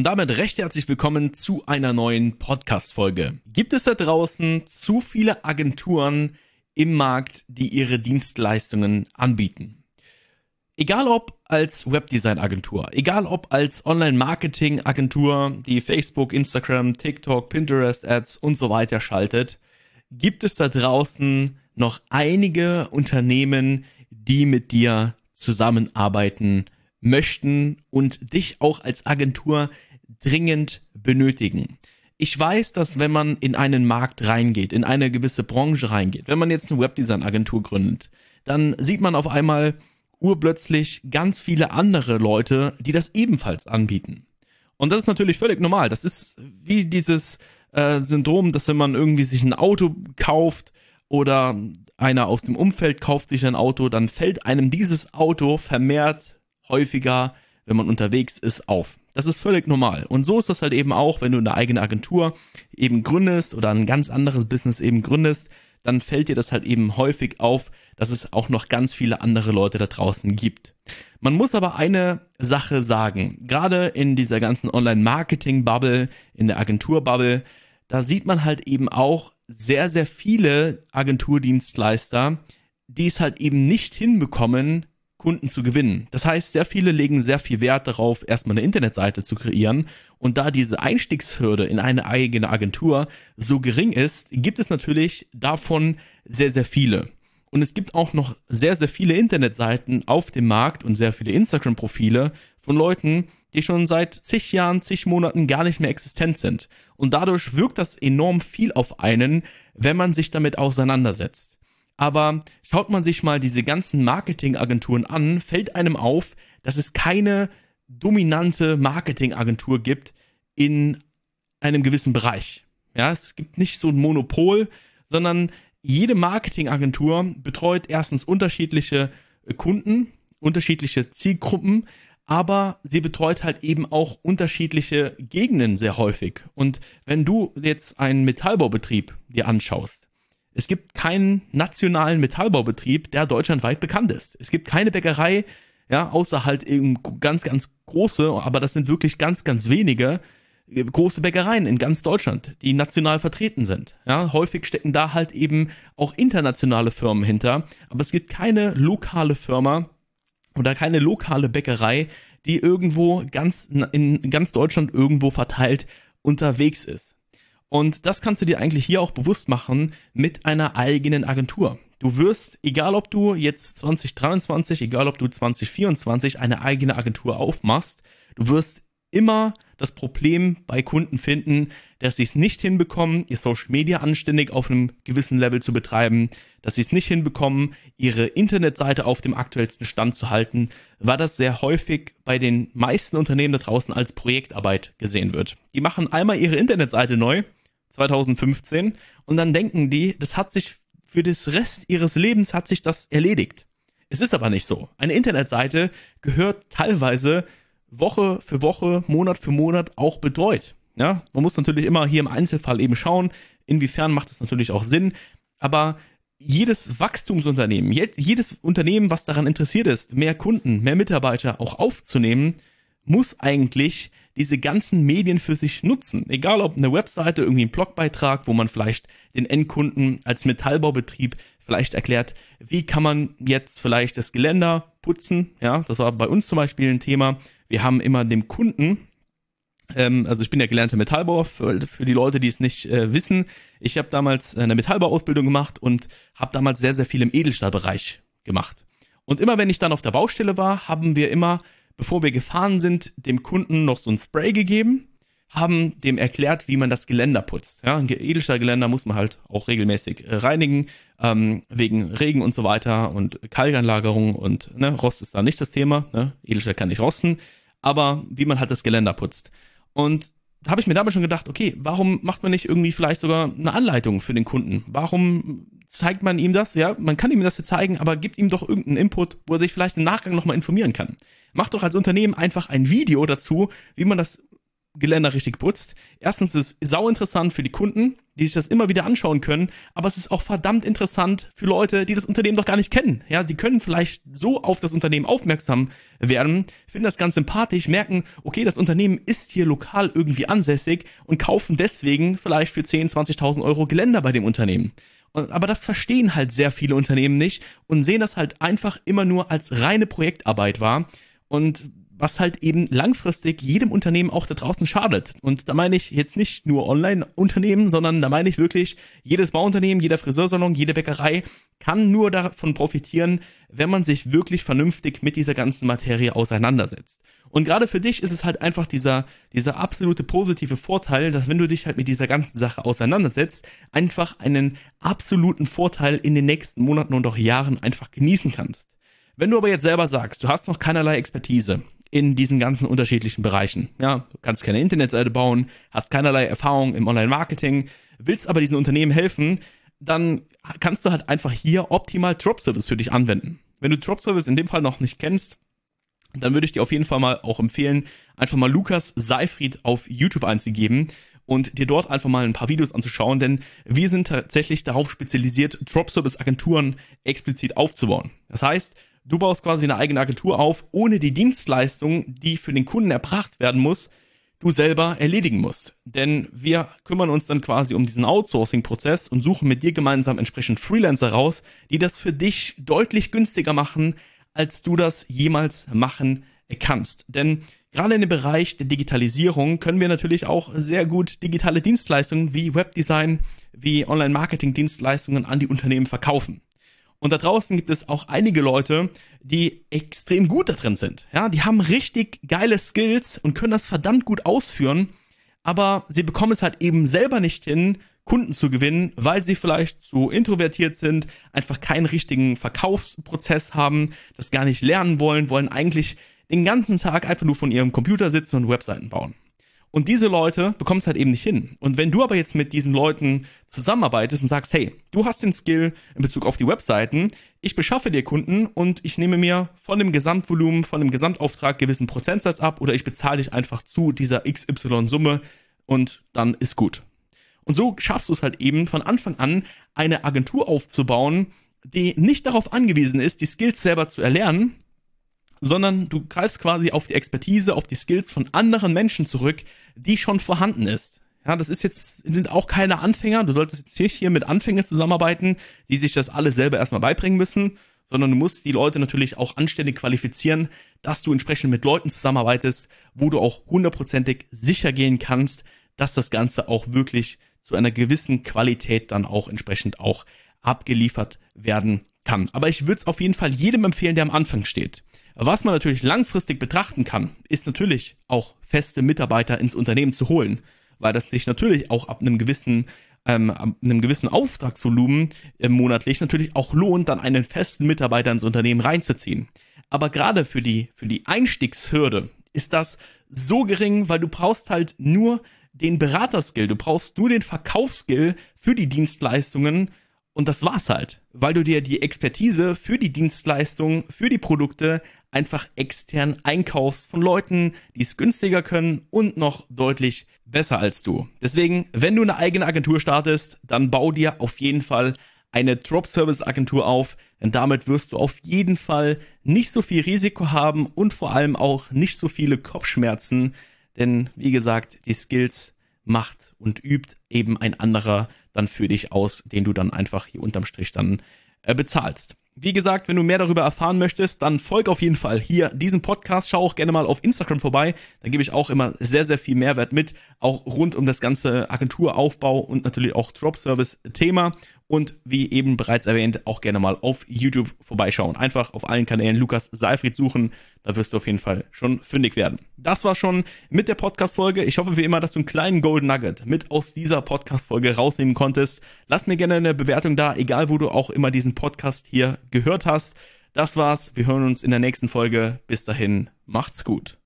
Und damit recht herzlich willkommen zu einer neuen Podcast-Folge. Gibt es da draußen zu viele Agenturen im Markt, die ihre Dienstleistungen anbieten? Egal ob als Webdesign-Agentur, egal ob als Online-Marketing-Agentur, die Facebook, Instagram, TikTok, Pinterest-Ads und so weiter schaltet, gibt es da draußen noch einige Unternehmen, die mit dir zusammenarbeiten möchten und dich auch als Agentur dringend benötigen. Ich weiß, dass wenn man in einen Markt reingeht, in eine gewisse Branche reingeht, wenn man jetzt eine Webdesign-Agentur gründet, dann sieht man auf einmal urplötzlich ganz viele andere Leute, die das ebenfalls anbieten. Und das ist natürlich völlig normal. Das ist wie dieses Syndrom, dass wenn man irgendwie sich ein Auto kauft oder einer aus dem Umfeld kauft sich ein Auto, dann fällt einem dieses Auto vermehrt häufiger, wenn man unterwegs ist, auf. Das ist völlig normal. Und so ist das halt eben auch, wenn du eine eigene Agentur eben gründest oder ein ganz anderes Business eben gründest, dann fällt dir das halt eben häufig auf, dass es auch noch ganz viele andere Leute da draußen gibt. Man muss aber eine Sache sagen, gerade in dieser ganzen Online-Marketing-Bubble, in der Agentur-Bubble, da sieht man halt eben auch sehr, sehr viele Agenturdienstleister, die es halt eben nicht hinbekommen, Kunden zu gewinnen. Das heißt, sehr viele legen sehr viel Wert darauf, erstmal eine Internetseite zu kreieren. Und da diese Einstiegshürde in eine eigene Agentur so gering ist, gibt es natürlich davon sehr, sehr viele. Und es gibt auch noch sehr, sehr viele Internetseiten auf dem Markt und sehr viele Instagram-Profile von Leuten, die schon seit zig Jahren, zig Monaten gar nicht mehr existent sind. Und dadurch wirkt das enorm viel auf einen, wenn man sich damit auseinandersetzt. Aber schaut man sich mal diese ganzen Marketingagenturen an, fällt einem auf, dass es keine dominante Marketingagentur gibt in einem gewissen Bereich. Ja, es gibt nicht so ein Monopol, sondern jede Marketingagentur betreut erstens unterschiedliche Kunden, unterschiedliche Zielgruppen, aber sie betreut halt eben auch unterschiedliche Gegenden sehr häufig. Und wenn du jetzt einen Metallbaubetrieb dir anschaust, es gibt keinen nationalen Metallbaubetrieb, der deutschlandweit bekannt ist. Es gibt keine Bäckerei, ja, außer halt eben ganz, ganz große, aber das sind wirklich ganz, ganz wenige große Bäckereien in ganz Deutschland, die national vertreten sind. Ja, häufig stecken da halt eben auch internationale Firmen hinter, aber es gibt keine lokale Firma oder keine lokale Bäckerei, die irgendwo in ganz Deutschland irgendwo verteilt unterwegs ist. Und das kannst du dir eigentlich hier auch bewusst machen mit einer eigenen Agentur. Du wirst, egal ob du jetzt 2023, egal ob du 2024 eine eigene Agentur aufmachst, du wirst immer das Problem bei Kunden finden, dass sie es nicht hinbekommen, ihr Social Media anständig auf einem gewissen Level zu betreiben, dass sie es nicht hinbekommen, ihre Internetseite auf dem aktuellsten Stand zu halten, weil das sehr häufig bei den meisten Unternehmen da draußen als Projektarbeit gesehen wird. Die machen einmal ihre Internetseite neu, 2015, und dann denken die, das hat sich für das Rest ihres Lebens hat sich das erledigt. Es ist aber nicht so. Eine Internetseite gehört teilweise Woche für Woche, Monat für Monat auch betreut. Ja, man muss natürlich immer hier im Einzelfall eben schauen, inwiefern macht es natürlich auch Sinn, aber jedes Wachstumsunternehmen, jedes Unternehmen, was daran interessiert ist, mehr Kunden, mehr Mitarbeiter auch aufzunehmen, muss eigentlich diese ganzen Medien für sich nutzen. Egal ob eine Webseite, irgendwie ein Blogbeitrag, wo man vielleicht den Endkunden als Metallbaubetrieb vielleicht erklärt, wie kann man jetzt vielleicht das Geländer putzen. Ja, das war bei uns zum Beispiel ein Thema. Wir haben immer dem Kunden, also ich bin ja gelernter Metallbauer, für die Leute, die es nicht wissen. Ich habe damals eine Metallbauausbildung gemacht und habe damals sehr, sehr viel im Edelstahlbereich gemacht. Und immer wenn ich dann auf der Baustelle war, haben wir immer, bevor wir gefahren sind, dem Kunden noch so ein Spray gegeben, haben dem erklärt, wie man das Geländer putzt. Ja, ein Edelstahlgeländer muss man halt auch regelmäßig reinigen, wegen Regen und so weiter und Kalkanlagerung und Rost ist da nicht das Thema. Edelstahl kann nicht rosten, aber wie man halt das Geländer putzt. Und da habe ich mir damals schon gedacht, okay, warum macht man nicht irgendwie vielleicht sogar eine Anleitung für den Kunden? Warum zeigt man ihm das? Ja, man kann ihm das jetzt zeigen, aber gibt ihm doch irgendeinen Input, wo er sich vielleicht im Nachgang nochmal informieren kann. Macht doch als Unternehmen einfach ein Video dazu, wie man das Geländer richtig putzt. Erstens ist es sau interessant für die Kunden, die sich das immer wieder anschauen können, aber es ist auch verdammt interessant für Leute, die das Unternehmen doch gar nicht kennen. Ja, die können vielleicht so auf das Unternehmen aufmerksam werden, finden das ganz sympathisch, merken, okay, das Unternehmen ist hier lokal irgendwie ansässig und kaufen deswegen vielleicht für 10.000, 20.000 Euro Geländer bei dem Unternehmen. Aber das verstehen halt sehr viele Unternehmen nicht und sehen das halt einfach immer nur als reine Projektarbeit wahr und was halt eben langfristig jedem Unternehmen auch da draußen schadet. Und da meine ich jetzt nicht nur Online-Unternehmen, sondern da meine ich wirklich, jedes Bauunternehmen, jeder Friseursalon, jede Bäckerei kann nur davon profitieren, wenn man sich wirklich vernünftig mit dieser ganzen Materie auseinandersetzt. Und gerade für dich ist es halt einfach dieser absolute positive Vorteil, dass wenn du dich halt mit dieser ganzen Sache auseinandersetzt, einfach einen absoluten Vorteil in den nächsten Monaten und auch Jahren einfach genießen kannst. Wenn du aber jetzt selber sagst, du hast noch keinerlei Expertise in diesen ganzen unterschiedlichen Bereichen, ja, du kannst keine Internetseite bauen, hast keinerlei Erfahrung im Online-Marketing, willst aber diesen Unternehmen helfen, dann kannst du halt einfach hier optimal Dropservice für dich anwenden. Wenn du Dropservice in dem Fall noch nicht kennst, dann würde ich dir auf jeden Fall mal auch empfehlen, einfach mal Lukas Seifried auf YouTube einzugeben und dir dort einfach mal ein paar Videos anzuschauen, denn wir sind tatsächlich darauf spezialisiert, Dropservice-Agenturen explizit aufzubauen. Das heißt, du baust quasi eine eigene Agentur auf, ohne die Dienstleistung, die für den Kunden erbracht werden muss, du selber erledigen musst. Denn wir kümmern uns dann quasi um diesen Outsourcing-Prozess und suchen mit dir gemeinsam entsprechend Freelancer raus, die das für dich deutlich günstiger machen, als du das jemals machen kannst. Denn gerade in dem Bereich der Digitalisierung können wir natürlich auch sehr gut digitale Dienstleistungen wie Webdesign, wie Online-Marketing-Dienstleistungen an die Unternehmen verkaufen. Und da draußen gibt es auch einige Leute, die extrem gut da drin sind. Ja, die haben richtig geile Skills und können das verdammt gut ausführen, aber sie bekommen es halt eben selber nicht hin, Kunden zu gewinnen, weil sie vielleicht zu introvertiert sind, einfach keinen richtigen Verkaufsprozess haben, das gar nicht lernen wollen eigentlich den ganzen Tag einfach nur von ihrem Computer sitzen und Webseiten bauen. Und diese Leute bekommen es halt eben nicht hin. Und wenn du aber jetzt mit diesen Leuten zusammenarbeitest und sagst, hey, du hast den Skill in Bezug auf die Webseiten, ich beschaffe dir Kunden und ich nehme mir von dem Gesamtvolumen, von dem Gesamtauftrag gewissen Prozentsatz ab oder ich bezahle dich einfach zu dieser XY-Summe und dann ist gut. Und so schaffst du es halt eben von Anfang an, eine Agentur aufzubauen, die nicht darauf angewiesen ist, die Skills selber zu erlernen, sondern du greifst quasi auf die Expertise, auf die Skills von anderen Menschen zurück, die schon vorhanden ist. Ja, sind auch keine Anfänger. Du solltest jetzt nicht hier mit Anfängern zusammenarbeiten, die sich das alle selber erstmal beibringen müssen, sondern du musst die Leute natürlich auch anständig qualifizieren, dass du entsprechend mit Leuten zusammenarbeitest, wo du auch hundertprozentig sicher gehen kannst, dass das Ganze auch wirklich zu einer gewissen Qualität dann auch entsprechend auch abgeliefert werden kann. Aber ich würde es auf jeden Fall jedem empfehlen, der am Anfang steht. Was man natürlich langfristig betrachten kann, ist natürlich auch feste Mitarbeiter ins Unternehmen zu holen, weil das sich natürlich auch ab einem gewissen Auftragsvolumen monatlich natürlich auch lohnt, dann einen festen Mitarbeiter ins Unternehmen reinzuziehen. Aber gerade für die Einstiegshürde ist das so gering, weil du brauchst halt nur den Beraterskill, du brauchst nur den Verkaufsskill für die Dienstleistungen und das war's halt, weil du dir die Expertise für die Dienstleistung, für die Produkte einfach extern einkaufst von Leuten, die es günstiger können und noch deutlich besser als du. Deswegen, wenn du eine eigene Agentur startest, dann bau dir auf jeden Fall eine Drop-Service-Agentur auf, denn damit wirst du auf jeden Fall nicht so viel Risiko haben und vor allem auch nicht so viele Kopfschmerzen, denn wie gesagt, die Skills macht und übt eben ein anderer dann für dich aus, den du dann einfach hier unterm Strich dann bezahlst. Wie gesagt, wenn du mehr darüber erfahren möchtest, dann folg auf jeden Fall hier diesem Podcast. Schau auch gerne mal auf Instagram vorbei. Da gebe ich auch immer sehr, sehr viel Mehrwert mit, auch rund um das ganze Agenturaufbau und natürlich auch Drop-Service-Thema. Und wie eben bereits erwähnt, auch gerne mal auf YouTube vorbeischauen. Einfach auf allen Kanälen Lukas Seifried suchen, da wirst du auf jeden Fall schon fündig werden. Das war schon mit der Podcast-Folge. Ich hoffe wie immer, dass du einen kleinen Golden Nugget mit aus dieser Podcast-Folge rausnehmen konntest. Lass mir gerne eine Bewertung da, egal wo du auch immer diesen Podcast hier gehört hast. Das war's, wir hören uns in der nächsten Folge. Bis dahin, macht's gut.